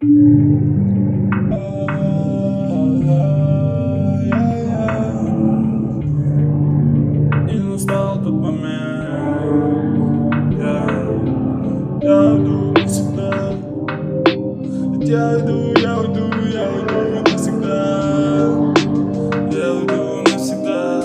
И настал тот момент. Я уйду навсегда. Я уйду навсегда. Я уйду навсегда.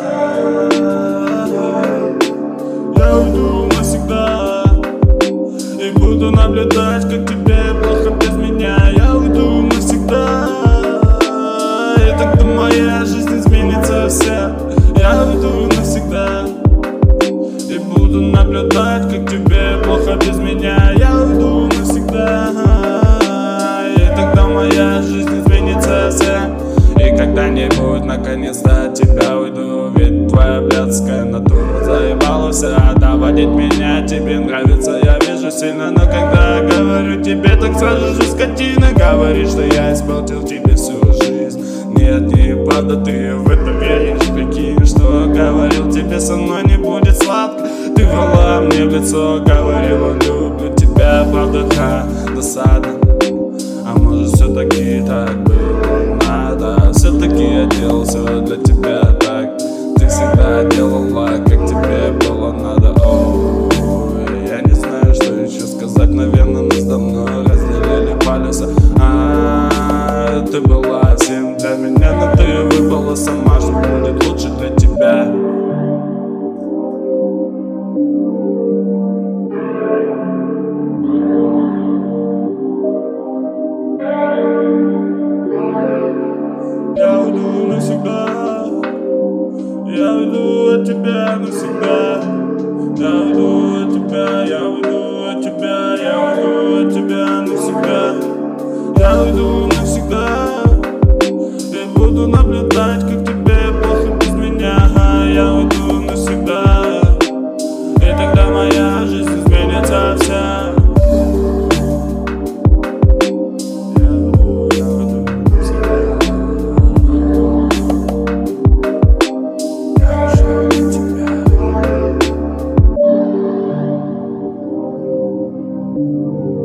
Я уйду навсегда. И буду наблюдать, как тебе плохо без меня. Я уйду навсегда. И тогда моя жизнь изменится вся. Я уйду навсегда. И буду наблюдать, как тебе плохо без меня. Я уйду навсегда. И тогда моя жизнь изменится вся. И когда-нибудь наконец-то от тебя уйду. Ведь твоя блядская натура заебала вся. Доводить меня тебе нравится, я вижу сильно. Но когда говорю тебе, так сразу же скотина. Говоришь, что я испортил тебе всю жизнь. Нет, неправда, ты в это веришь. Прикинь, что говорил тебе, со мной не будет сладко. Ты врала мне в лицо, говорила, люблю тебя. Правда, досадно. А может, все-таки так было надо. Все-таки я делал все для тебя так. Ты всегда делала, как тебе было надо. Ой, я не знаю, что еще сказать. Наверное, нас давно разделили полюса. Ты была всем для меня, но ты выбрала сама, что будет лучше для тебя. Я уйду навсегда. Я уйду от тебя навсегда. Я уйду от тебя, я уйду от тебя, я уйду от тебя навсегда. Я уйду навсегда. И буду наблюдать, как тебе плохо без меня. Я уйду навсегда. И тогда моя жизнь изменится вся. Thank you.